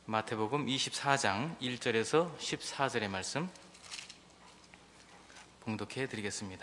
마태복음 24장 1절에서 14절의 말씀 봉독해 드리겠습니다.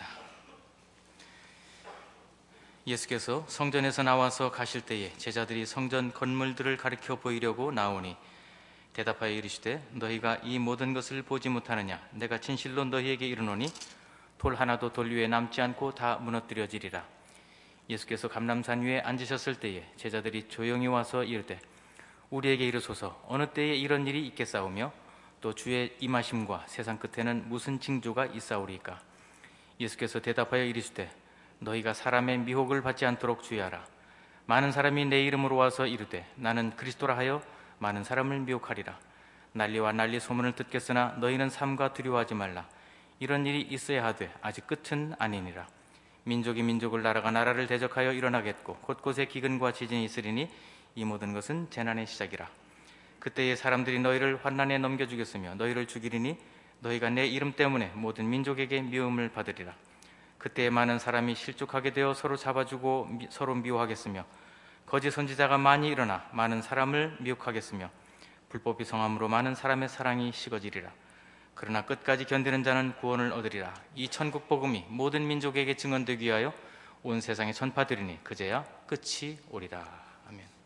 예수께서 성전에서 나와서 가실 때에 제자들이 성전 건물들을 가리켜 보이려고 나오니 대답하여 이르시되 너희가 이 모든 것을 보지 못하느냐? 내가 진실로 너희에게 이르노니 돌 하나도 돌 위에 남지 않고 다 무너뜨려지리라. 예수께서 감람산 위에 앉으셨을 때에 제자들이 조용히 와서 이르되 우리에게 이르소서 어느 때에 이런 일이 있겠사오며 또 주의 임하심과 세상 끝에는 무슨 징조가 있사오리까? 예수께서 대답하여 이르시되 너희가 사람의 미혹을 받지 않도록 주의하라. 많은 사람이 내 이름으로 와서 이르되 나는 그리스도라 하여 많은 사람을 미혹하리라. 난리와 난리 소문을 듣겠으나 너희는 삼가 두려워하지 말라. 이런 일이 있어야 하되 아직 끝은 아니니라. 민족이 민족을 나라가 나라를 대적하여 일어나겠고 곳곳에 기근과 지진이 있으리니 이 모든 것은 재난의 시작이라. 그때에 사람들이 너희를 환난에 넘겨주겠으며 너희를 죽이리니 너희가 내 이름 때문에 모든 민족에게 미움을 받으리라. 그때에 많은 사람이 실족하게 되어 서로 잡아주고 서로 미워하겠으며 거짓 선지자가 많이 일어나 많은 사람을 미혹하겠으며 불법이 성함으로 많은 사람의 사랑이 식어지리라. 그러나 끝까지 견디는 자는 구원을 얻으리라. 이 천국 복음이 모든 민족에게 증언되기 위하여 온 세상에 전파되리니 그제야 끝이 오리라. 아멘.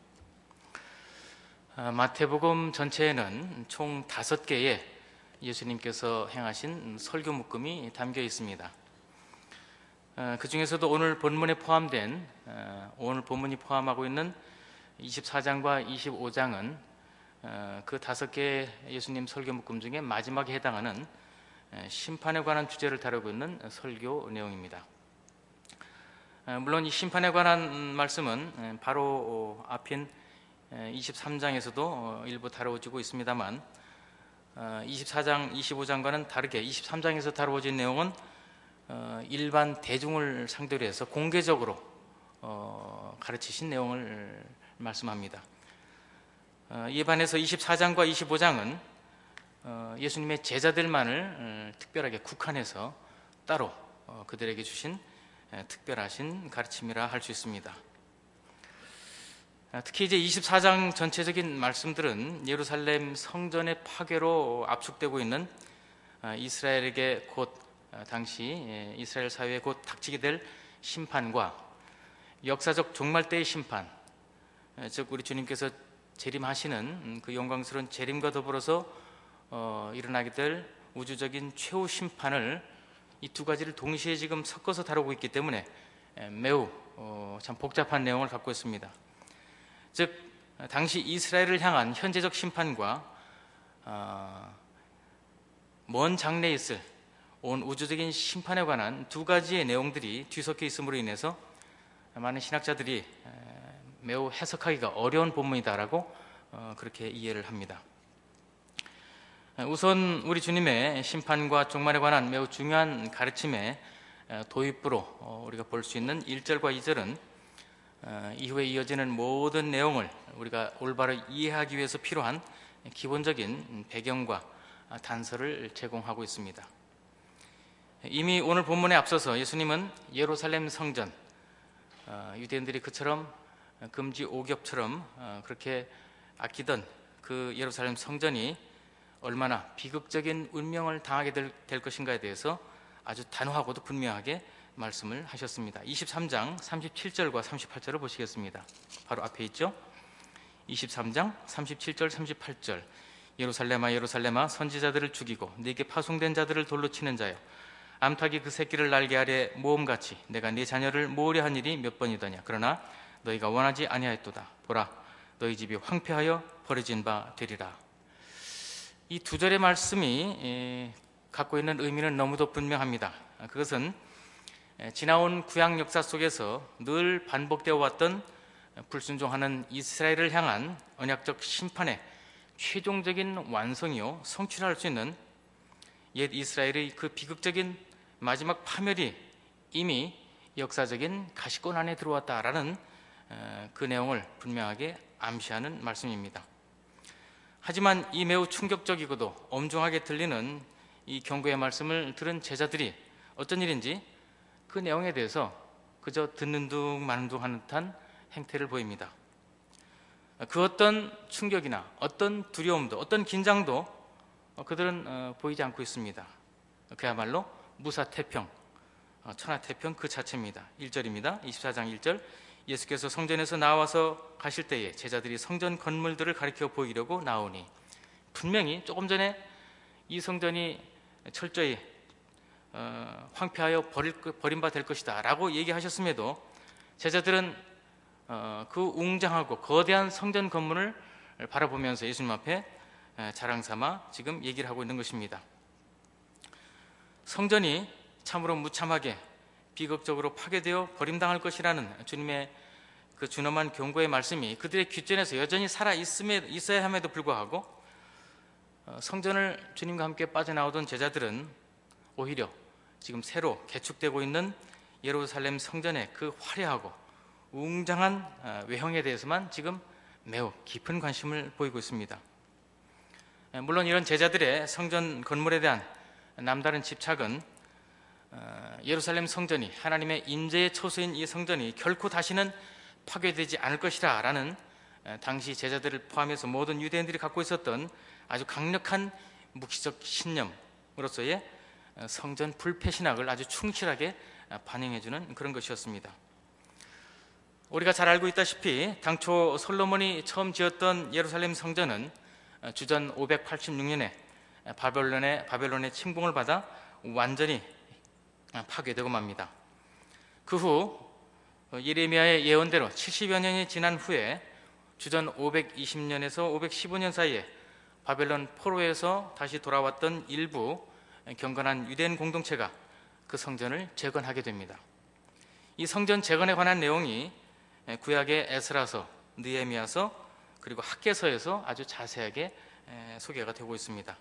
마태복음 전체에는 총 5개의 예수님께서 행하신 설교 묶음이 담겨 있습니다. 그 중에서도 오늘 본문에 포함된 오늘 본문이 포함하고 있는 24장과 25장은 그 5개의 예수님 설교 묶음 중에 마지막에 해당하는 심판에 관한 주제를 다루고 있는 설교 내용입니다. 물론 이 심판에 관한 말씀은 바로 앞인 23장에서도 일부 다루어지고 있습니다만 24장, 25장과는 다르게 23장에서 다루어진 내용은 일반 대중을 상대로 해서 공개적으로 가르치신 내용을 말씀합니다. 이에 반해서 24장과 25장은 예수님의 제자들만을 특별하게 국한해서 따로 그들에게 주신 특별하신 가르침이라 할 수 있습니다. 특히 이제 24장 전체적인 말씀들은 예루살렘 성전의 파괴로 압축되고 있는 이스라엘에게 곧 당시 이스라엘 사회에 곧 닥치게 될 심판과 역사적 종말 때의 심판, 즉 우리 주님께서 재림하시는 그 영광스러운 재림과 더불어서 일어나게 될 우주적인 최후 심판을 이 두 가지를 동시에 지금 섞어서 다루고 있기 때문에 매우 참 복잡한 내용을 갖고 있습니다. 즉 당시 이스라엘을 향한 현재적 심판과 먼 장래에 있을 온 우주적인 심판에 관한 두 가지의 내용들이 뒤섞여 있음으로 인해서 많은 신학자들이 매우 해석하기가 어려운 본문이다라고 그렇게 이해를 합니다. 우선 우리 주님의 심판과 종말에 관한 매우 중요한 가르침의 도입부로 우리가 볼 수 있는 1절과 2절은 이후에 이어지는 모든 내용을 우리가 올바로 이해하기 위해서 필요한 기본적인 배경과 단서를 제공하고 있습니다. 이미 오늘 본문에 앞서서 예수님은 예루살렘 성전, 유대인들이 그처럼 금지 오겹처럼 그렇게 아끼던 그 예루살렘 성전이 얼마나 비극적인 운명을 당하게 될 것인가에 대해서 아주 단호하고도 분명하게 말씀을 하셨습니다. 23장 37절과 38절을 보시겠습니다. 바로 앞에 있죠. 23장 37절 38절 예루살렘아 예루살렘아 선지자들을 죽이고 네게 파송된 자들을 돌로 치는 자여 암탉이 그 새끼를 날개 아래 모험같이 내가 네 자녀를 모으려 한 일이 몇 번이더냐. 그러나 너희가 원하지 아니하였도다. 보라 너희 집이 황폐하여 버려진 바 되리라. 이 두 절의 말씀이 갖고 있는 의미는 너무도 분명합니다. 그것은 지나온 구약 역사 속에서 늘 반복되어 왔던 불순종하는 이스라엘을 향한 언약적 심판의 최종적인 완성이요 성취를 할 수 있는 옛 이스라엘의 그 비극적인 마지막 파멸이 이미 역사적인 가시권 안에 들어왔다라는 그 내용을 분명하게 암시하는 말씀입니다. 하지만 이 매우 충격적이고도 엄중하게 들리는 이 경고의 말씀을 들은 제자들이 어떤 일인지 그 내용에 대해서 그저 듣는 둥 마는 둥 하는 듯한 행태를 보입니다. 그 어떤 충격이나 어떤 두려움도 어떤 긴장도 그들은 보이지 않고 있습니다. 그야말로 무사태평, 천하태평 그 자체입니다. 1절입니다. 24장 1절, 예수께서 성전에서 나와서 가실 때에 제자들이 성전 건물들을 가리켜 보이려고 나오니, 분명히 조금 전에 이 성전이 철저히 황폐하여 버림바 될 것이다 라고 얘기하셨음에도 제자들은 그 웅장하고 거대한 성전 건물을 바라보면서 예수님 앞에 자랑삼아 지금 얘기를 하고 있는 것입니다. 성전이 참으로 무참하게 비극적으로 파괴되어 버림당할 것이라는 주님의 그 준엄한 경고의 말씀이 그들의 귓전에서 여전히 살아 있어야 함에도 불구하고 성전을 주님과 함께 빠져나오던 제자들은 오히려 지금 새로 개축되고 있는 예루살렘 성전의 그 화려하고 웅장한 외형에 대해서만 지금 매우 깊은 관심을 보이고 있습니다. 물론 이런 제자들의 성전 건물에 대한 남다른 집착은 예루살렘 성전이, 하나님의 임재의 처소인 이 성전이 결코 다시는 파괴되지 않을 것이라 라는 당시 제자들을 포함해서 모든 유대인들이 갖고 있었던 아주 강력한 묵시적 신념으로서의 성전 불패 신학을 아주 충실하게 반영해주는 그런 것이었습니다. 우리가 잘 알고 있다시피 당초 솔로몬이 처음 지었던 예루살렘 성전은 주전 586년에 바벨론의 침공을 받아 완전히 파괴되고 맙니다. 그 후 예레미야의 예언대로 70여 년이 지난 후에 주전 520년에서 515년 사이에 바벨론 포로에서 다시 돌아왔던 일부 경건한 유대인 공동체가 그 성전을 재건하게 됩니다. 이 성전 재건에 관한 내용이 구약의 에스라서, 느헤미야서, 그리고 학개서에서 아주 자세하게 소개가 되고 있습니다.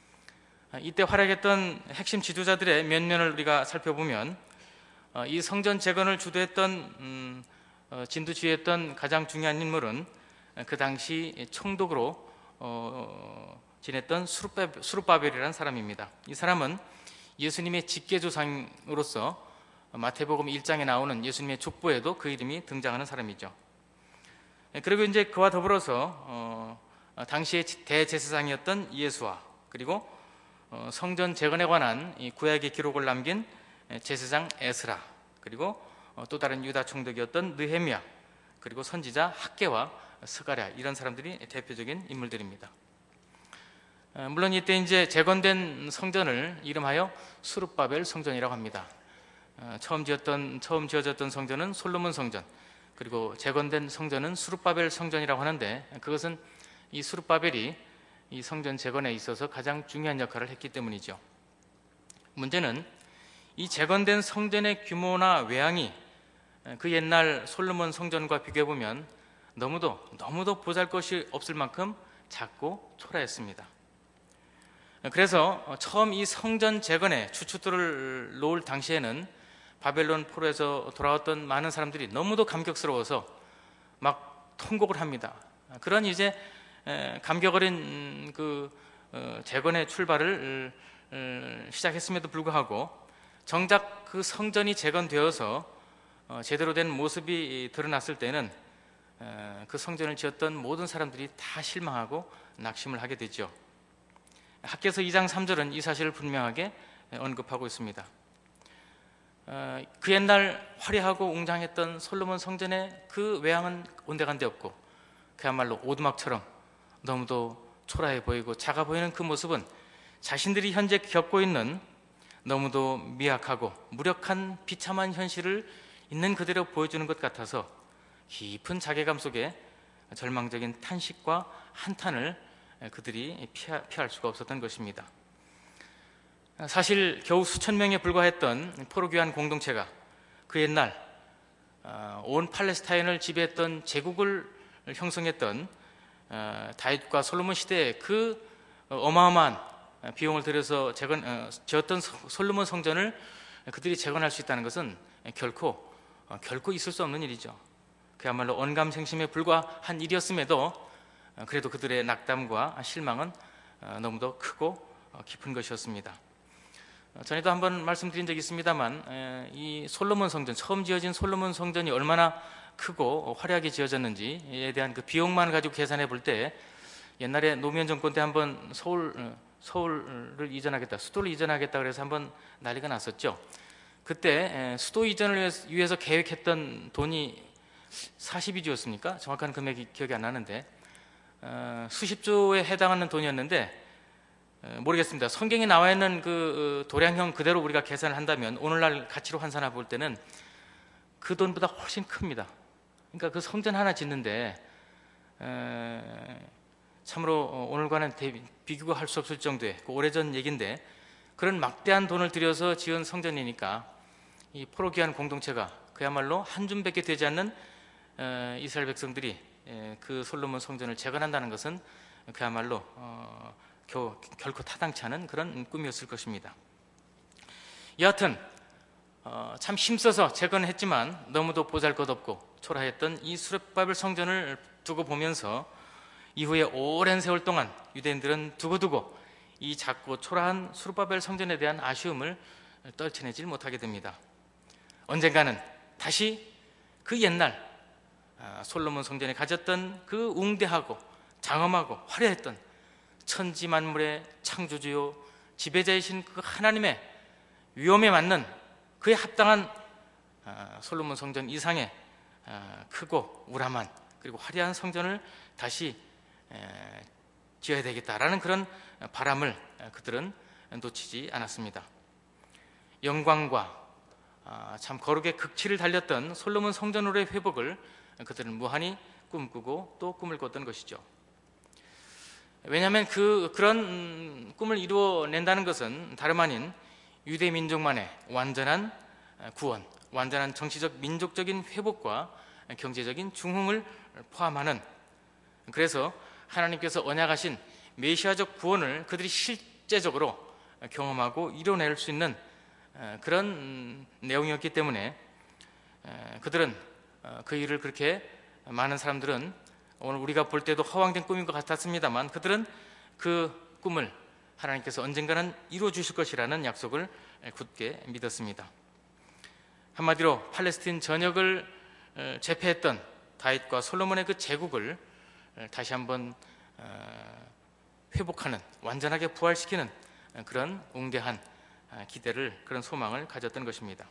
이때 활약했던 핵심 지도자들의 면면을 우리가 살펴보면 이 성전 재건을 주도했던 진두지휘했던 가장 중요한 인물은 그 당시 총독으로 지냈던 수룹바벨이라는 사람입니다. 이 사람은 예수님의 직계조상으로서 마태복음 1장에 나오는 예수님의 족보에도 그 이름이 등장하는 사람이죠. 그리고 이제 그와 더불어서 당시의 대제사장이었던 예수와, 그리고 성전 재건에 관한 이 구약의 기록을 남긴 제사장 에스라, 그리고 또 다른 유다 총독이었던 느헤미야, 그리고 선지자 학개와 스가랴, 이런 사람들이 대표적인 인물들입니다. 물론 이때 이제 재건된 성전을 이름하여 수룹바벨 성전이라고 합니다. 처음 지어졌던 성전은 솔로몬 성전, 그리고 재건된 성전은 수룹바벨 성전이라고 하는데, 그것은 이 수룹바벨이 이 성전 재건에 있어서 가장 중요한 역할을 했기 때문이죠. 문제는 이 재건된 성전의 규모나 외양이 그 옛날 솔로몬 성전과 비교해보면 너무도 보잘것이 없을 만큼 작고 초라했습니다. 그래서 처음 이 성전 재건에 추추들을 놓을 당시에는 바벨론 포로에서 돌아왔던 많은 사람들이 너무도 감격스러워서 막 통곡을 합니다. 그런 이제 감격 어린 그 재건의 출발을 시작했음에도 불구하고 정작 그 성전이 재건되어서 제대로 된 모습이 드러났을 때는 그 성전을 지었던 모든 사람들이 다 실망하고 낙심을 하게 되죠. 학개서 2장 3절은 이 사실을 분명하게 언급하고 있습니다. 그 옛날 화려하고 웅장했던 솔로몬 성전의 그 외양은 온데간데 없고 그야말로 오두막처럼 너무도 초라해 보이고 작아 보이는 그 모습은 자신들이 현재 겪고 있는 너무도 미약하고 무력한 비참한 현실을 있는 그대로 보여주는 것 같아서 깊은 자괴감 속에 절망적인 탄식과 한탄을 그들이 피할 수가 없었던 것입니다. 사실 겨우 수천 명에 불과했던 포로교환 공동체가 그 옛날 온 팔레스타인을 지배했던 제국을 형성했던 다윗과 솔로몬 시대에 그 어마어마한 비용을 들여서 지었던 솔로몬 성전을 그들이 재건할 수 있다는 것은 결코 있을 수 없는 일이죠. 그야말로 언감생심에 불과한 일이었음에도 그래도 그들의 낙담과 실망은 너무도 크고 깊은 것이었습니다. 전에도 한번 말씀드린 적이 있습니다만 이 솔로몬 성전, 처음 지어진 솔로몬 성전이 얼마나 크고 화려하게 지어졌는지에 대한 그 비용만 가지고 계산해 볼 때, 옛날에 노무현 정권 때 한번 서울을 이전하겠다, 수도를 이전하겠다 그래서 한번 난리가 났었죠. 그때 수도 이전을 위해서 계획했던 돈이 42조였습니까? 정확한 금액이 기억이 안 나는데 수십 조에 해당하는 돈이었는데, 모르겠습니다. 성경에 나와 있는 그 도량형 그대로 우리가 계산을 한다면 오늘날 가치로 환산해 볼 때는 그 돈보다 훨씬 큽니다. 그러니까 그 성전 하나 짓는데 참으로 오늘과는 비교가 할 수 없을 정도의 그 오래전 얘기인데, 그런 막대한 돈을 들여서 지은 성전이니까 이 포로기한 공동체가 그야말로 한 줌밖에 되지 않는 이스라엘 백성들이 그 솔로몬 성전을 재건한다는 것은 그야말로 결코 타당치 않은 그런 꿈이었을 것입니다. 여하튼 참 힘써서 재건했지만 너무도 보잘것없고 초라했던 이 수르바벨 성전을 두고 보면서 이후에 오랜 세월 동안 유대인들은 두고두고 이 작고 초라한 수르바벨 성전에 대한 아쉬움을 떨쳐내질 못하게 됩니다. 언젠가는 다시 그 옛날 솔로몬 성전이 가졌던 그 웅대하고 장엄하고 화려했던 천지만물의 창조주요 지배자이신 그 하나님의 위엄에 맞는 그에 합당한 솔로몬 성전 이상의 크고 우람한 그리고 화려한 성전을 다시 지어야 되겠다라는 그런 바람을 그들은 놓치지 않았습니다. 영광과 참 거룩의 극치를 달렸던 솔로몬 성전으로의 회복을 그들은 무한히 꿈꾸고 또 꿈을 꿨던 것이죠. 왜냐하면 그런 꿈을 이루어낸다는 것은 다름 아닌 유대 민족만의 완전한 구원, 완전한 정치적 민족적인 회복과 경제적인 중흥을 포함하는, 그래서 하나님께서 언약하신 메시아적 구원을 그들이 실제적으로 경험하고 이뤄낼 수 있는 그런 내용이었기 때문에 그들은 그 일을 그렇게 많은 사람들은 오늘 우리가 볼 때도 허황된 꿈인 것 같았습니다만 그들은 그 꿈을 하나님께서 언젠가는 이루어 주실 것이라는 약속을 굳게 믿었습니다. 한마디로 팔레스틴 전역을 제패했던 다윗과 솔로몬의 그 제국을 다시 한번 회복하는, 완전하게 부활시키는 그런 웅대한 기대를, 그런 소망을 가졌던 것입니다.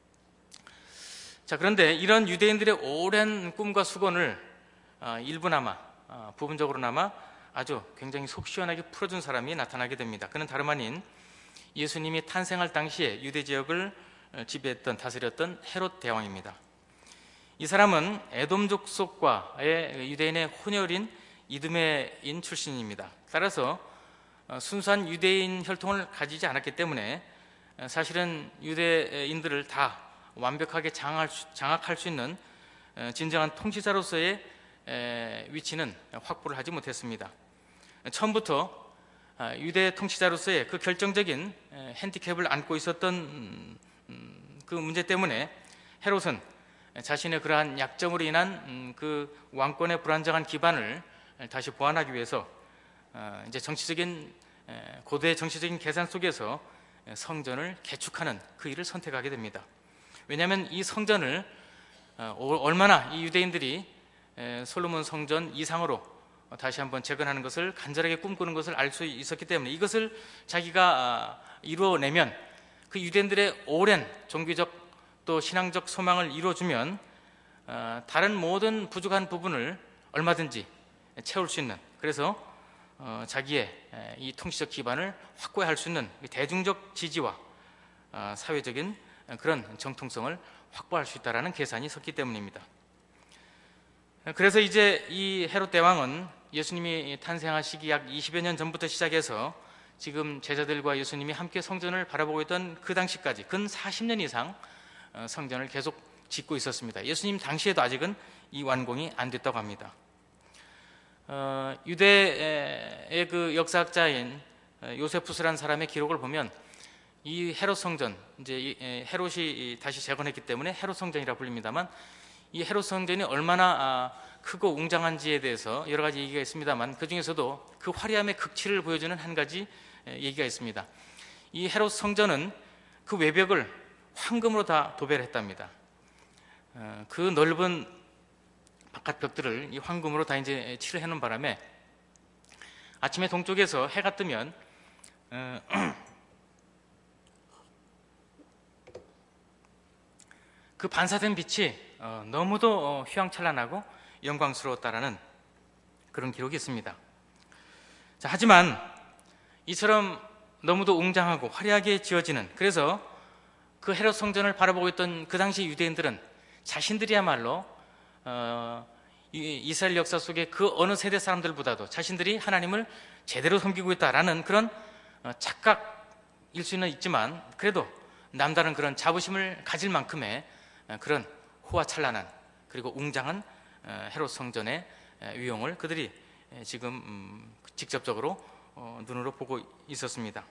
자, 그런데 이런 유대인들의 오랜 꿈과 수건을 일부나마, 부분적으로나마 아주 굉장히 속 시원하게 풀어준 사람이 나타나게 됩니다. 그는 다름 아닌 예수님이 탄생할 당시에 유대 지역을 지배했던, 다스렸던 헤롯 대왕입니다. 이 사람은 에돔 족속과의 유대인의 혼혈인 이두메인 출신입니다. 따라서 순수한 유대인 혈통을 가지지 않았기 때문에 사실은 유대인들을 다 완벽하게 장악할 수 있는 진정한 통치자로서의 위치는 확보를 하지 못했습니다. 처음부터 유대 통치자로서의 그 결정적인 핸디캡을 안고 있었던 그 문제 때문에 헤롯은 자신의 그러한 약점으로 인한 그 왕권의 불안정한 기반을 다시 보완하기 위해서 이제 고도의 정치적인 계산 속에서 성전을 개축하는 그 일을 선택하게 됩니다. 왜냐하면 이 성전을 얼마나 이 유대인들이 솔로몬 성전 이상으로 다시 한번 재건하는 것을 간절하게 꿈꾸는 것을 알 수 있었기 때문에 이것을 자기가 이루어내면 그 유대인들의 오랜 종교적 또 신앙적 소망을 이루어주면 다른 모든 부족한 부분을 얼마든지 채울 수 있는, 그래서 자기의 이 통치적 기반을 확고히 수 있는 대중적 지지와 사회적인 그런 정통성을 확보할 수 있다는 계산이 섰기 때문입니다. 그래서 이제 이 헤롯 대왕은 예수님이 탄생하시기 약 20여 년 전부터 시작해서 지금 제자들과 예수님이 함께 성전을 바라보고 있던 그 당시까지 근 40년 이상 성전을 계속 짓고 있었습니다. 예수님 당시에도 아직은 이 완공이 안 됐다고 합니다. 유대의 그 역사학자인 요세푸스라는 사람의 기록을 보면 이 헤롯 성전, 이제 헤롯이 다시 재건했기 때문에 헤롯 성전이라 불립니다만, 이 헤롯 성전이 얼마나 크고 웅장한지에 대해서 여러 가지 얘기가 있습니다만 그 중에서도 그 화려함의 극치를 보여주는 한 가지 얘기가 있습니다. 이 헤롯 성전은 그 외벽을 황금으로 다 도배를 했답니다. 그 넓은 바깥 벽들을 이 황금으로 다 이제 칠을 해놓은 바람에 아침에 동쪽에서 해가 뜨면 그 반사된 빛이 너무도 휘황찬란하고 영광스러웠다라는 그런 기록이 있습니다. 자, 하지만 이처럼 너무도 웅장하고 화려하게 지어지는, 그래서 그 헤롯 성전을 바라보고 있던 그 당시 유대인들은 자신들이야말로 이스라엘 역사 속에 그 어느 세대 사람들보다도 자신들이 하나님을 제대로 섬기고 있다라는 그런 착각일 수는 있지만, 그래도 남다른 그런 자부심을 가질 만큼의 그런 호화찬란한 그리고 웅장한 헤롯 성전의 위용을 그들이 지금 직접적으로 눈으로 보고 있었습니다.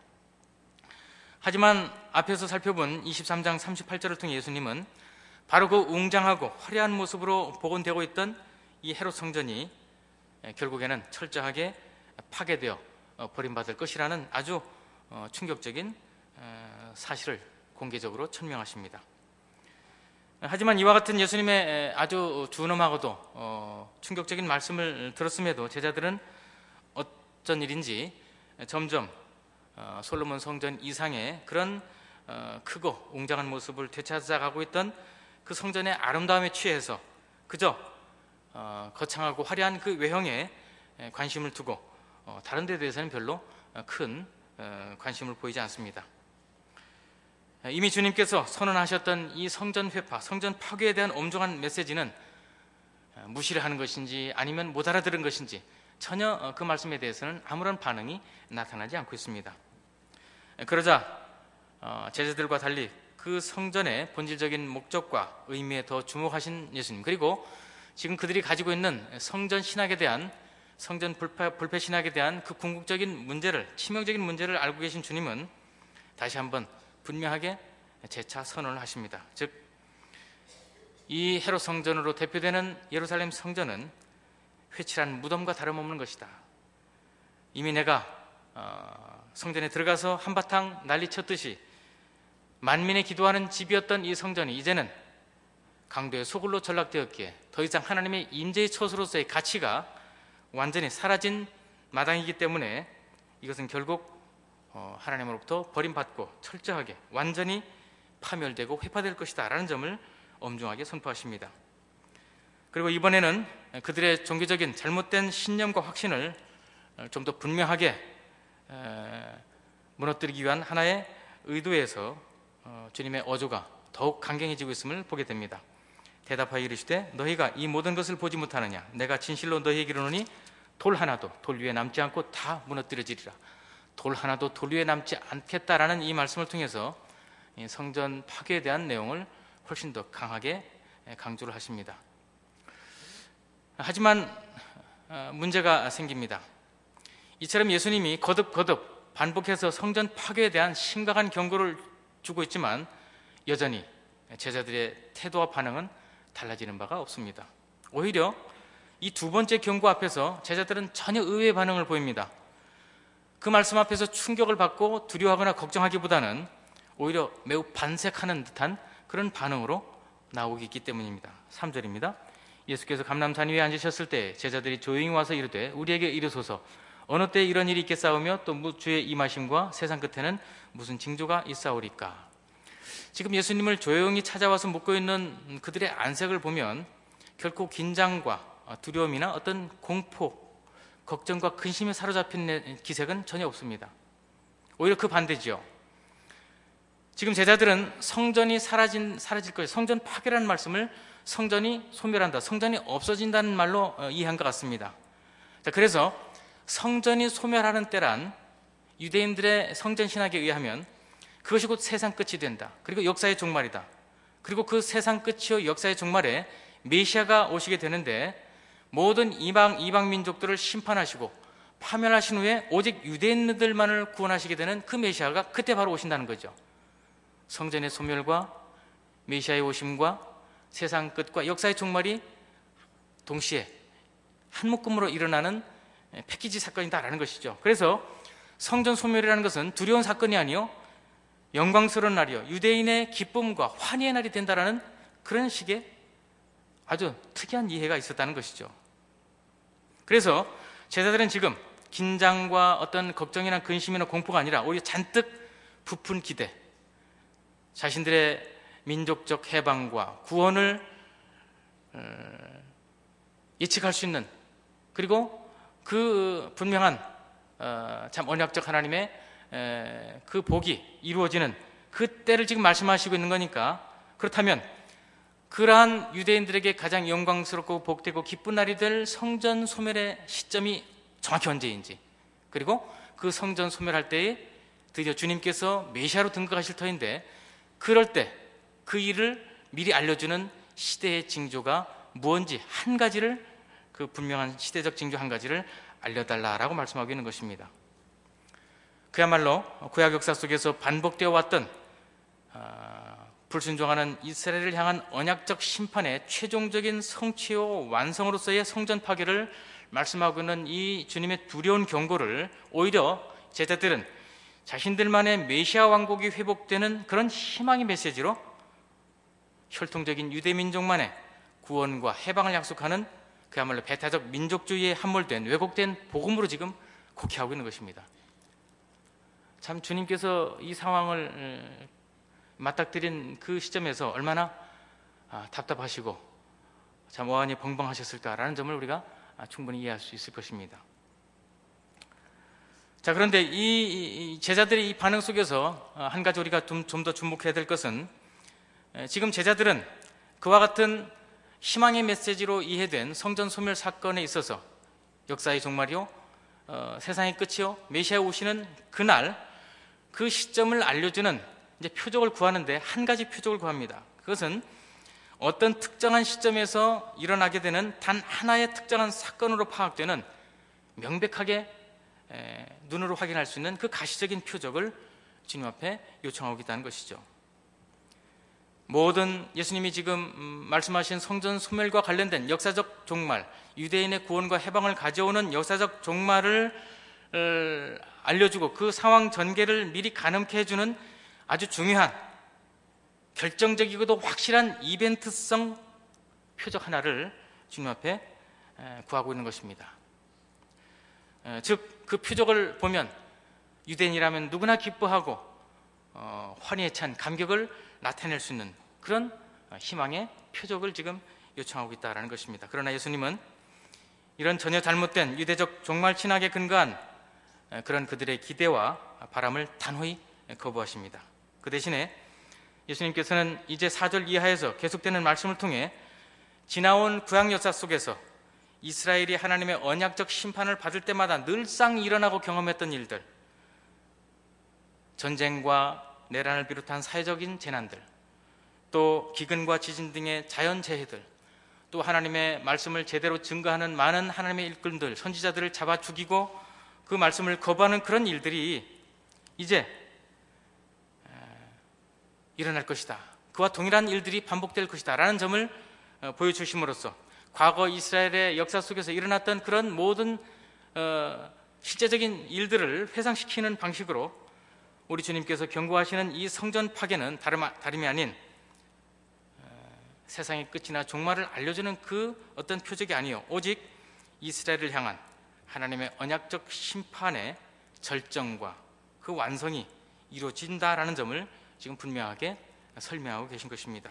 하지만 앞에서 살펴본 23장 38절을 통해 예수님은 바로 그 웅장하고 화려한 모습으로 복원되고 있던 이 헤롯 성전이 결국에는 철저하게 파괴되어 버림받을 것이라는 아주 충격적인 사실을 공개적으로 천명하십니다. 하지만 이와 같은 예수님의 아주 준엄하고도 충격적인 말씀을 들었음에도 제자들은 어쩐 일인지 점점 솔로몬 성전 이상의 그런 크고 웅장한 모습을 되찾아가고 있던 그 성전의 아름다움에 취해서 그저 거창하고 화려한 그 외형에 관심을 두고 다른 데 대해서는 별로 큰 관심을 보이지 않습니다. 이미 주님께서 선언하셨던 이 성전 회파, 성전 파괴에 대한 엄중한 메시지는 무시를 하는 것인지 아니면 못 알아들은 것인지 전혀 그 말씀에 대해서는 아무런 반응이 나타나지 않고 있습니다. 그러자 제자들과 달리 그 성전의 본질적인 목적과 의미에 더 주목하신 예수님, 그리고 지금 그들이 가지고 있는 성전 신학에 대한, 성전 불패 신학에 대한 그 궁극적인 문제를, 치명적인 문제를 알고 계신 주님은 다시 한번 분명하게 재차 선언을 하십니다. 즉, 이 헤롯 성전으로 대표되는 예루살렘 성전은 회칠한 무덤과 다름없는 것이다. 이미 내가 성전에 들어가서 한바탕 난리쳤듯이 만민의 기도하는 집이었던 이 성전이 이제는 강도의 소굴로 전락되었기에 더 이상 하나님의 임재의 처소로서의 가치가 완전히 사라진 마당이기 때문에 이것은 결국 하나님으로부터 버림받고 철저하게 완전히 파멸되고 회파될 것이다 라는 점을 엄중하게 선포하십니다. 그리고 이번에는 그들의 종교적인 잘못된 신념과 확신을 좀 더 분명하게 무너뜨리기 위한 하나의 의도에서 주님의 어조가 더욱 강경해지고 있음을 보게 됩니다. 대답하여 이르시되 너희가 이 모든 것을 보지 못하느냐? 내가 진실로 너희에게 이르노니 돌 하나도 돌 위에 남지 않고 다 무너뜨려지리라. 돌 하나도 돌 위에 남지 않겠다라는 이 말씀을 통해서 성전 파괴에 대한 내용을 훨씬 더 강하게 강조를 하십니다. 하지만 문제가 생깁니다. 이처럼 예수님이 거듭 반복해서 성전 파괴에 대한 심각한 경고를 주고 있지만 여전히 제자들의 태도와 반응은 달라지는 바가 없습니다. 오히려 이 두 번째 경고 앞에서 제자들은 전혀 의외의 반응을 보입니다. 그 말씀 앞에서 충격을 받고 두려워하거나 걱정하기보다는 오히려 매우 반색하는 듯한 그런 반응으로 나오고 있기 때문입니다. 3절입니다. 예수께서 감람산 위에 앉으셨을 때 제자들이 조용히 와서 이르되 우리에게 이르소서 어느 때 이런 일이 있겠사오며 또 주의 임하심과 세상 끝에는 무슨 징조가 있사오리까. 지금 예수님을 조용히 찾아와서 묻고 있는 그들의 안색을 보면 결코 긴장과 두려움이나 어떤 공포, 걱정과 근심에 사로잡힌 기색은 전혀 없습니다. 오히려 그 반대지요. 지금 제자들은 성전이 사라질 것이다, 성전 파괴라는 말씀을 성전이 소멸한다, 성전이 없어진다는 말로 이해한 것 같습니다. 자, 그래서 성전이 소멸하는 때란 유대인들의 성전 신학에 의하면 그것이 곧 세상 끝이 된다, 그리고 역사의 종말이다. 그리고 그 세상 끝이요 역사의 종말에 메시아가 오시게 되는데 모든 이방 민족들을 심판하시고 파멸하신 후에 오직 유대인들만을 구원하시게 되는 그 메시아가 그때 바로 오신다는 거죠. 성전의 소멸과 메시아의 오심과 세상 끝과 역사의 종말이 동시에 한 묶음으로 일어나는 패키지 사건이다라는 것이죠. 그래서 성전 소멸이라는 것은 두려운 사건이 아니요 영광스러운 날이요 유대인의 기쁨과 환희의 날이 된다라는 그런 식의 아주 특이한 이해가 있었다는 것이죠. 그래서 제자들은 지금 긴장과 어떤 걱정이나 근심이나 공포가 아니라 오히려 잔뜩 부푼 기대, 자신들의 민족적 해방과 구원을 예측할 수 있는, 그리고 그 분명한 참 언약적 하나님의 그 복이 이루어지는 그 때를 지금 말씀하시고 있는 거니까, 그렇다면 그러한 유대인들에게 가장 영광스럽고 복되고 기쁜 날이 될 성전 소멸의 시점이 정확히 언제인지, 그리고 그 성전 소멸할 때에 드디어 주님께서 메시아로 등극하실 터인데, 그럴 때 그 일을 미리 알려주는 시대의 징조가 무엇인지 한 가지를, 그 분명한 시대적 징조 한 가지를 알려달라라고 말씀하고 있는 것입니다. 그야말로 구약 역사 속에서 반복되어 왔던 불순종하는 이스라엘을 향한 언약적 심판의 최종적인 성취요 완성으로서의 성전 파괴를 말씀하고 있는 이 주님의 두려운 경고를 오히려 제자들은 자신들만의 메시아 왕국이 회복되는 그런 희망의 메시지로 혈통적인 유대민족만의 구원과 해방을 약속하는 그야말로 배타적 민족주의에 함몰된 왜곡된 복음으로 지금 곡해하고 있는 것입니다. 참 주님께서 이 상황을 맞닥뜨린 그 시점에서 얼마나 답답하시고 참 어안이 벙벙하셨을까라는 점을 우리가 충분히 이해할 수 있을 것입니다. 자, 그런데 이 제자들의 이 반응 속에서 한 가지 우리가 좀 더 주목해야 될 것은, 지금 제자들은 그와 같은 희망의 메시지로 이해된 성전 소멸 사건에 있어서 역사의 종말이요, 세상의 끝이요, 메시아 오시는 그날 그 시점을 알려주는 이제 표적을 구하는데 한 가지 표적을 구합니다. 그것은 어떤 특정한 시점에서 일어나게 되는 단 하나의 특정한 사건으로 파악되는 명백하게 눈으로 확인할 수 있는 그 가시적인 표적을 주님 앞에 요청하고 있다는 것이죠. 모든 예수님이 지금 말씀하신 성전 소멸과 관련된 역사적 종말, 유대인의 구원과 해방을 가져오는 역사적 종말을 알려주고 그 상황 전개를 미리 가늠케 해주는 아주 중요한 결정적이고도 확실한 이벤트성 표적 하나를 주님 앞에 구하고 있는 것입니다. 즉 그 표적을 보면 유대인이라면 누구나 기뻐하고 환희에 찬 감격을 나타낼 수 있는 그런 희망의 표적을 지금 요청하고 있다는 것입니다. 그러나 예수님은 이런 전혀 잘못된 유대적 종말 신학에 근거한 그런 그들의 기대와 바람을 단호히 거부하십니다. 그 대신에 예수님께서는 이제 4절 이하에서 계속되는 말씀을 통해 지나온 구약 역사 속에서 이스라엘이 하나님의 언약적 심판을 받을 때마다 늘상 일어나고 경험했던 일들, 전쟁과 내란을 비롯한 사회적인 재난들, 또 기근과 지진 등의 자연재해들, 또 하나님의 말씀을 제대로 증거하는 많은 하나님의 일꾼들, 선지자들을 잡아 죽이고 그 말씀을 거부하는 그런 일들이 이제 일어날 것이다, 그와 동일한 일들이 반복될 것이다 라는 점을 보여주심으로써 과거 이스라엘의 역사 속에서 일어났던 그런 모든 실제적인 일들을 회상시키는 방식으로 우리 주님께서 경고하시는 이 성전 파괴는 다름이 아닌 세상의 끝이나 종말을 알려주는 그 어떤 표적이 아니요, 오직 이스라엘을 향한 하나님의 언약적 심판의 절정과 그 완성이 이루어진다라는 점을 지금 분명하게 설명하고 계신 것입니다.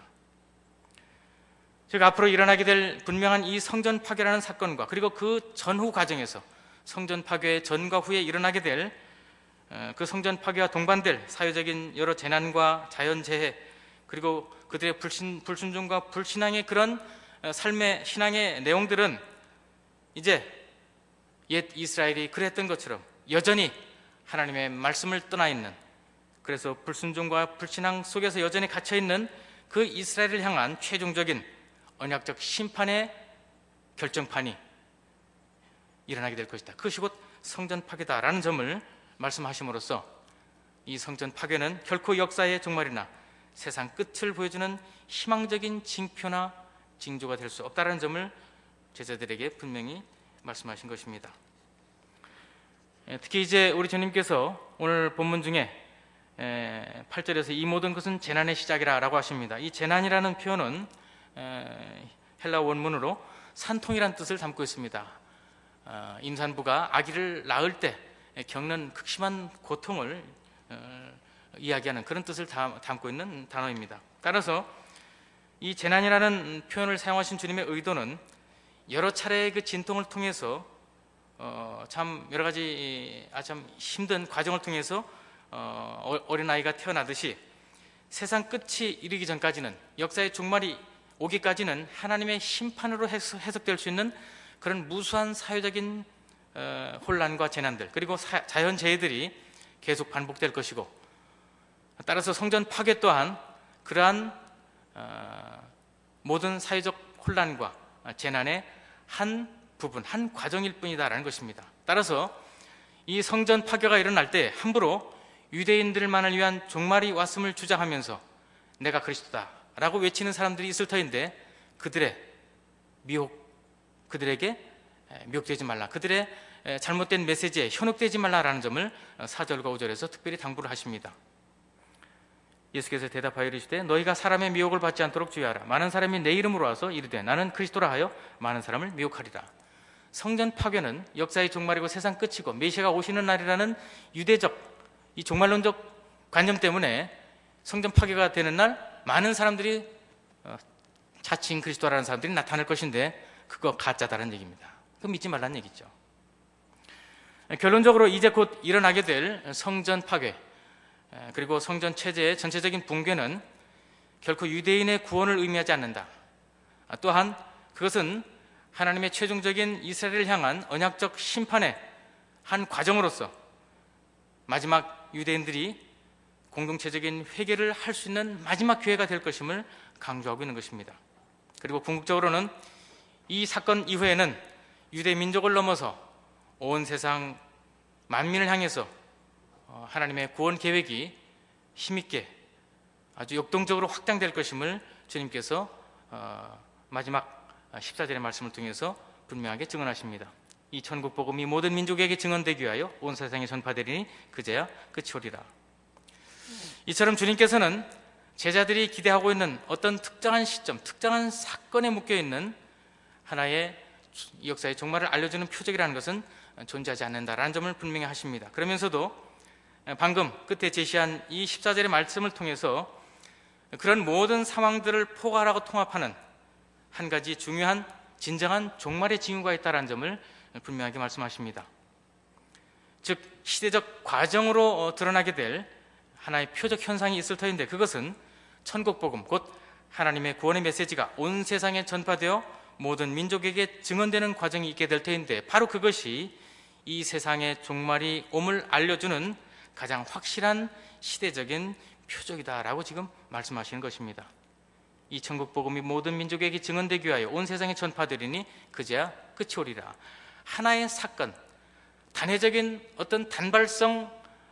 즉 앞으로 일어나게 될 분명한 이 성전 파괴라는 사건과 그리고 그 전후 과정에서 성전 파괴의 전과 후에 일어나게 될 그 성전 파괴와 동반될 사회적인 여러 재난과 자연재해, 그리고 그들의 불순종과 불신앙의 그런 삶의 신앙의 내용들은 이제 옛 이스라엘이 그랬던 것처럼 여전히 하나님의 말씀을 떠나 있는, 그래서 불순종과 불신앙 속에서 여전히 갇혀 있는 그 이스라엘을 향한 최종적인 언약적 심판의 결정판이 일어나게 될 것이다. 그것이 곧 성전 파괴다라는 점을 말씀하심으로써 이 성전 파괴는 결코 역사의 종말이나 세상 끝을 보여주는 희망적인 징표나 징조가 될 수 없다는 점을 제자들에게 분명히 말씀하신 것입니다. 특히 이제 우리 주님께서 오늘 본문 중에 8절에서 이 모든 것은 재난의 시작이라 라고 하십니다. 이 재난이라는 표현은 헬라 원문으로 산통이란 뜻을 담고 있습니다. 임산부가 아기를 낳을 때 겪는 극심한 고통을 이야기하는 그런 뜻을 담고 있는 단어입니다. 따라서 이 재난이라는 표현을 사용하신 주님의 의도는 여러 차례의 그 진통을 통해서 참 여러 가지 참 힘든 과정을 통해서 어린아이가 태어나듯이 세상 끝이 이르기 전까지는, 역사의 종말이 오기까지는 하나님의 심판으로 해석될 수 있는 그런 무수한 사회적인 혼란과 재난들, 그리고 자연재해들이 계속 반복될 것이고, 따라서 성전 파괴 또한 그러한 모든 사회적 혼란과 재난의 한 부분, 한 과정일 뿐이다라는 것입니다. 따라서 이 성전 파괴가 일어날 때 함부로 유대인들만을 위한 종말이 왔음을 주장하면서 내가 그리스도다 라고 외치는 사람들이 있을 터인데, 그들에게 미혹되지 말라, 그들의 잘못된 메시지에 현혹되지 말라라는 점을 4절과 5절에서 특별히 당부를 하십니다. 예수께서 대답하여 이르시되 너희가 사람의 미혹을 받지 않도록 주의하라. 많은 사람이 내 이름으로 와서 이르되 나는 그리스도라 하여 많은 사람을 미혹하리라. 성전 파괴는 역사의 종말이고 세상 끝이고 메시아가 오시는 날이라는 유대적 이 종말론적 관념 때문에 성전 파괴가 되는 날 많은 사람들이 자칭 그리스도라는 사람들이 나타날 것인데, 그거 가짜다는 얘기입니다. 그거 믿지 말라는 얘기죠. 결론적으로 이제 곧 일어나게 될 성전 파괴, 그리고 성전 체제의 전체적인 붕괴는 결코 유대인의 구원을 의미하지 않는다. 또한 그것은 하나님의 최종적인 이스라엘을 향한 언약적 심판의 한 과정으로서 마지막 유대인들이 공동체적인 회개를 할 수 있는 마지막 기회가 될 것임을 강조하고 있는 것입니다. 그리고 궁극적으로는 이 사건 이후에는 유대 민족을 넘어서 온 세상 만민을 향해서 하나님의 구원 계획이 힘있게 아주 역동적으로 확장될 것임을 주님께서 마지막 14절의 말씀을 통해서 분명하게 증언하십니다. 이 천국 복음이 모든 민족에게 증언되기 위하여 온 세상에 전파되리니 그제야 끝이 오리라. 이처럼 주님께서는 제자들이 기대하고 있는 어떤 특정한 시점, 특정한 사건에 묶여있는 하나의 역사의 종말을 알려주는 표적이라는 것은 존재하지 않는다라는 점을 분명히 하십니다. 그러면서도 방금 끝에 제시한 이 14절의 말씀을 통해서 그런 모든 상황들을 포괄하고 통합하는 한 가지 중요한 진정한 종말의 징후가 있다는 점을 분명하게 말씀하십니다. 즉 시대적 과정으로 드러나게 될 하나의 표적 현상이 있을 터인데, 그것은 천국 복음, 곧 하나님의 구원의 메시지가 온 세상에 전파되어 모든 민족에게 증언되는 과정이 있게 될 터인데, 바로 그것이 이 세상의 종말이 옴을 알려주는 가장 확실한 시대적인 표적이다라고 지금 말씀하시는 것입니다. 이 천국 복음이 모든 민족에게 증언되기 위하여 온 세상에 전파되리니 그제야 끝이 오리라. 하나의 사건, 단회적인 어떤 단발성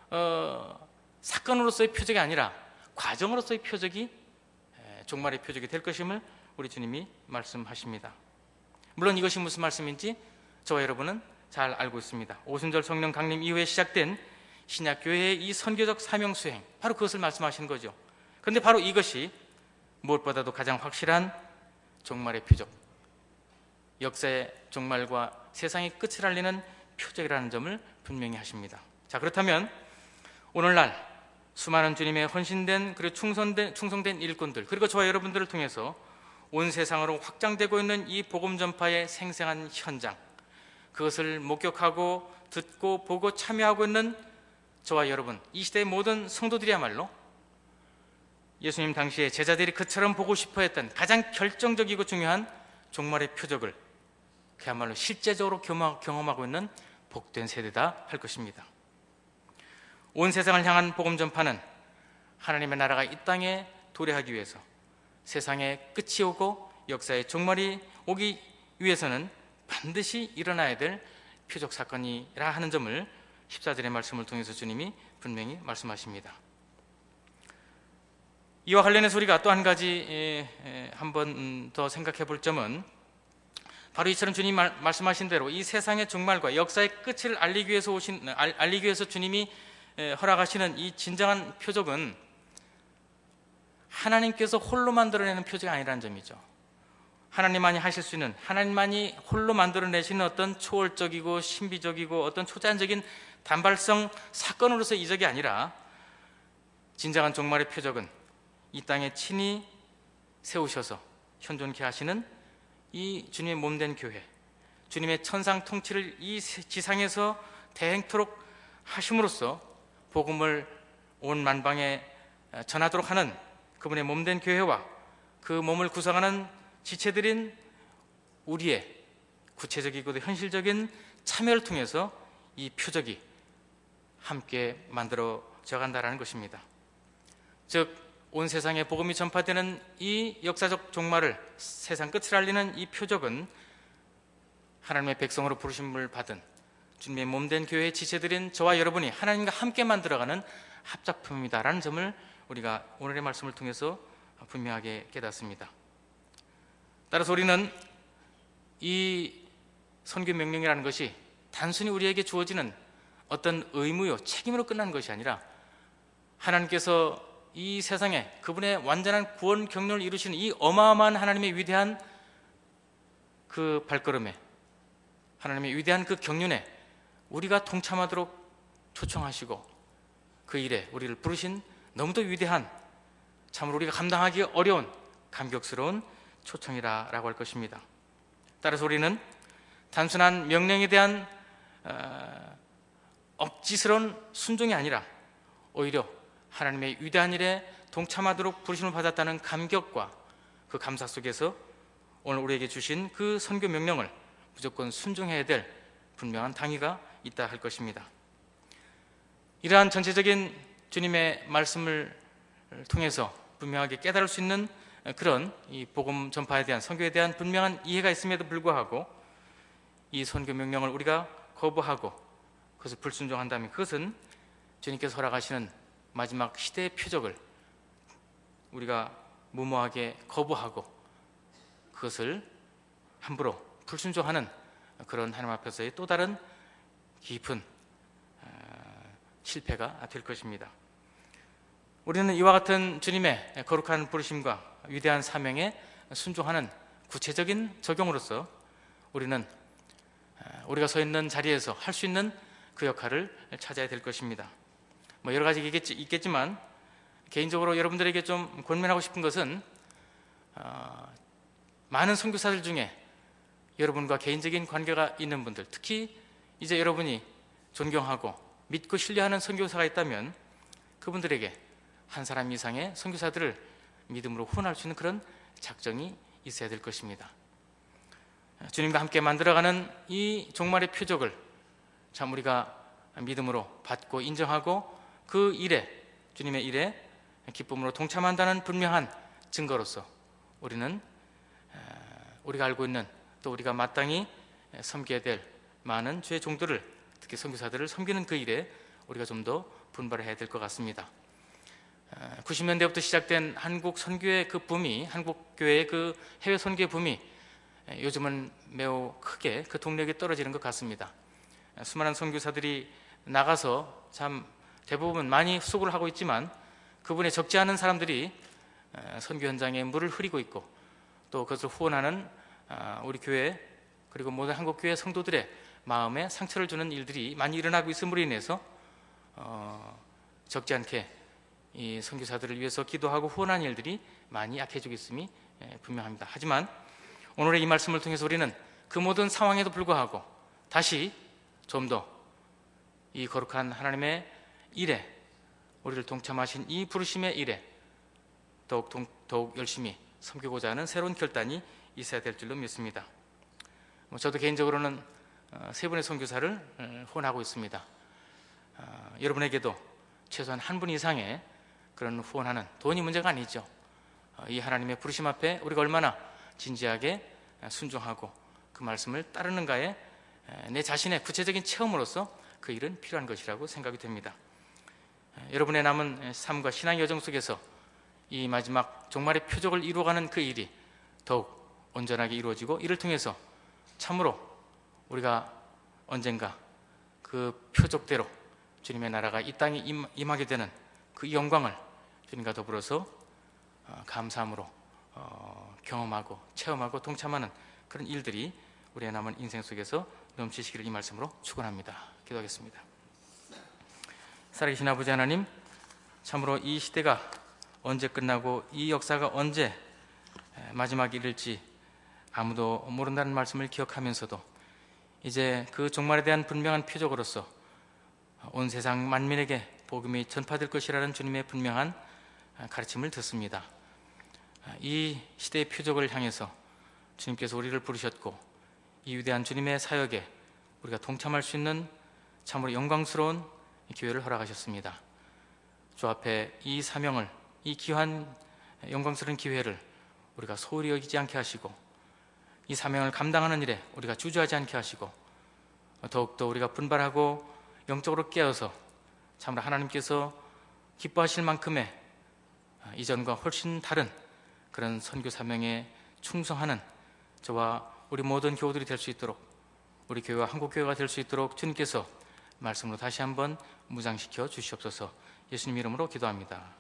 사건으로서의 표적이 아니라 과정으로서의 표적이 종말의 표적이 될 것임을 우리 주님이 말씀하십니다. 물론 이것이 무슨 말씀인지 저와 여러분은 잘 알고 있습니다. 오순절 성령 강림 이후에 시작된 신약교회의 이 선교적 사명 수행, 바로 그것을 말씀하시는 거죠. 그런데 바로 이것이 무엇보다도 가장 확실한 종말의 표적, 역사의 종말과 세상의 끝을 알리는 표적이라는 점을 분명히 하십니다. 자, 그렇다면 오늘날 수많은 주님의 헌신된 그리고 충성된 일꾼들, 그리고 저와 여러분들을 통해서 온 세상으로 확장되고 있는 이 복음 전파의 생생한 현장, 그것을 목격하고 듣고 보고 참여하고 있는 저와 여러분, 이 시대의 모든 성도들이야말로 예수님 당시에 제자들이 그처럼 보고 싶어 했던 가장 결정적이고 중요한 종말의 표적을 그야말로 실제적으로 경험하고 있는 복된 세대다 할 것입니다. 온 세상을 향한 복음 전파는 하나님의 나라가 이 땅에 도래하기 위해서, 세상의 끝이 오고 역사의 종말이 오기 위해서는 반드시 일어나야 될 표적 사건이라 하는 점을 14절의 말씀을 통해서 주님이 분명히 말씀하십니다. 이와 관련해서 우리가 또 한 가지 한 번 더 생각해 볼 점은, 바로 이처럼 주님이 말씀하신 대로 이 세상의 종말과 역사의 끝을 알리기 위해서 주님이 허락하시는 이 진정한 표적은 하나님께서 홀로 만들어내는 표적이 아니라는 점이죠. 하나님만이 하실 수 있는, 하나님만이 홀로 만들어내시는 어떤 초월적이고 신비적이고 어떤 초자연적인 단발성 사건으로서 이적이 아니라 진정한 종말의 표적은 이 땅에 친히 세우셔서 현존케 하시는 이 주님의 몸된 교회, 주님의 천상 통치를 이 지상에서 대행토록 하심으로써 복음을 온 만방에 전하도록 하는 그분의 몸된 교회와 그 몸을 구성하는 지체들인 우리의 구체적이고 현실적인 참여를 통해서 이 표적이 함께 만들어져 간다는 것입니다. 즉 온 세상에 복음이 전파되는 이 역사적 종말을, 세상 끝을 알리는 이 표적은 하나님의 백성으로 부르심을 받은 주님의 몸된 교회의 지체들인 저와 여러분이 하나님과 함께 만들어가는 합작품이다라는 점을 우리가 오늘의 말씀을 통해서 분명하게 깨닫습니다. 따라서 우리는 이 선교 명령이라는 것이 단순히 우리에게 주어지는 어떤 의무요, 책임으로 끝나는 것이 아니라 하나님께서 이 세상에 그분의 완전한 구원 경륜을 이루시는 이 어마어마한 하나님의 위대한 그 발걸음에, 하나님의 위대한 그 경륜에 우리가 동참하도록 초청하시고 그 일에 우리를 부르신 너무도 위대한, 참으로 우리가 감당하기 어려운 감격스러운 초청이라고 할 것입니다. 따라서 우리는 단순한 명령에 대한 억지스러운 순종이 아니라 오히려 하나님의 위대한 일에 동참하도록 부르심을 받았다는 감격과 그 감사 속에서 오늘 우리에게 주신 그 선교 명령을 무조건 순종해야 될 분명한 당위가 있다 할 것입니다. 이러한 전체적인 주님의 말씀을 통해서 분명하게 깨달을 수 있는 그런 이 복음 전파에 대한, 선교에 대한 분명한 이해가 있음에도 불구하고 이 선교 명령을 우리가 거부하고 그것을 불순종한다면 그것은 주님께서 허락하시는 마지막 시대의 표적을 우리가 무모하게 거부하고 그것을 함부로 불순종하는 그런 하나님 앞에서의 또 다른 깊은 실패가 될 것입니다. 우리는 이와 같은 주님의 거룩한 부르심과 위대한 사명에 순종하는 구체적인 적용으로서 우리는 우리가 서 있는 자리에서 할 수 있는 그 역할을 찾아야 될 것입니다. 여러 가지 있겠지만 개인적으로 여러분들에게 좀 권면하고 싶은 것은 많은 선교사들 중에 여러분과 개인적인 관계가 있는 분들, 특히 이제 여러분이 존경하고 믿고 신뢰하는 선교사가 있다면 그분들에게 한 사람 이상의 선교사들을 믿음으로 후원할 수 있는 그런 작정이 있어야 될 것입니다. 주님과 함께 만들어가는 이 종말의 표적을 참 우리가 믿음으로 받고 인정하고 그 일에, 주님의 일에 기쁨으로 동참한다는 분명한 증거로서 우리는 우리가 알고 있는, 또 우리가 마땅히 섬겨야 될 많은 주의 종들을, 특히 선교사들을 섬기는 그 일에 우리가 좀 더 분발해야 될 것 같습니다. 90년대부터 시작된 한국 선교의 그 붐이, 한국 교회의 그 해외 선교의 붐이 요즘은 매우 크게 그 동력이 떨어지는 것 같습니다. 수많은 선교사들이 나가서 참 대부분 많이 수고를 하고 있지만 그분의 적지 않은 사람들이 선교 현장에 물을 흐리고 있고 또 그것을 후원하는 우리 교회 그리고 모든 한국 교회 성도들의 마음에 상처를 주는 일들이 많이 일어나고 있음으로 인해서 적지 않게 이 선교사들을 위해서 기도하고 후원하는 일들이 많이 약해지고 있음이 분명합니다. 하지만 오늘의 이 말씀을 통해서 우리는 그 모든 상황에도 불구하고 다시 좀 더 이 거룩한 하나님의 일에, 우리를 동참하신 이 부르심의 일에 더욱 열심히 섬기고자 하는 새로운 결단이 있어야 될 줄로 믿습니다. 저도 개인적으로는 세 분의 선교사를 후원하고 있습니다. 여러분에게도 최소한 한 분 이상의 그런 후원하는 돈이 문제가 아니죠. 이 하나님의 부르심 앞에 우리가 얼마나 진지하게 순종하고 그 말씀을 따르는가에 내 자신의 구체적인 체험으로서 그 일은 필요한 것이라고 생각이 됩니다. 여러분의 남은 삶과 신앙 여정 속에서 이 마지막 종말의 표적을 이루어가는 그 일이 더욱 온전하게 이루어지고 이를 통해서 참으로 우리가 언젠가 그 표적대로 주님의 나라가 이 땅에 임하게 되는 그 영광을 주님과 더불어서 감사함으로 경험하고 체험하고 동참하는 그런 일들이 우리의 남은 인생 속에서 넘치시기를 이 말씀으로 축원합니다. 기도하겠습니다. 살아계신 아버지 하나님, 참으로 이 시대가 언제 끝나고 이 역사가 언제 마지막에 이를지 아무도 모른다는 말씀을 기억하면서도 이제 그 종말에 대한 분명한 표적으로서 온 세상 만민에게 복음이 전파될 것이라는 주님의 분명한 가르침을 듣습니다. 이 시대의 표적을 향해서 주님께서 우리를 부르셨고 이 위대한 주님의 사역에 우리가 동참할 수 있는 참으로 영광스러운 기회를 허락하셨습니다. 주 앞에 이 사명을, 이 귀한 영광스러운 기회를 우리가 소홀히 여기지 않게 하시고 이 사명을 감당하는 일에 우리가 주저하지 않게 하시고 더욱더 우리가 분발하고 영적으로 깨어서 참으로 하나님께서 기뻐하실 만큼의 이전과 훨씬 다른 그런 선교 사명에 충성하는 저와 우리 모든 교우들이 될 수 있도록, 우리 교회와 한국교회가 될 수 있도록 주님께서 말씀으로 다시 한번 무장시켜 주시옵소서. 예수님 이름으로 기도합니다.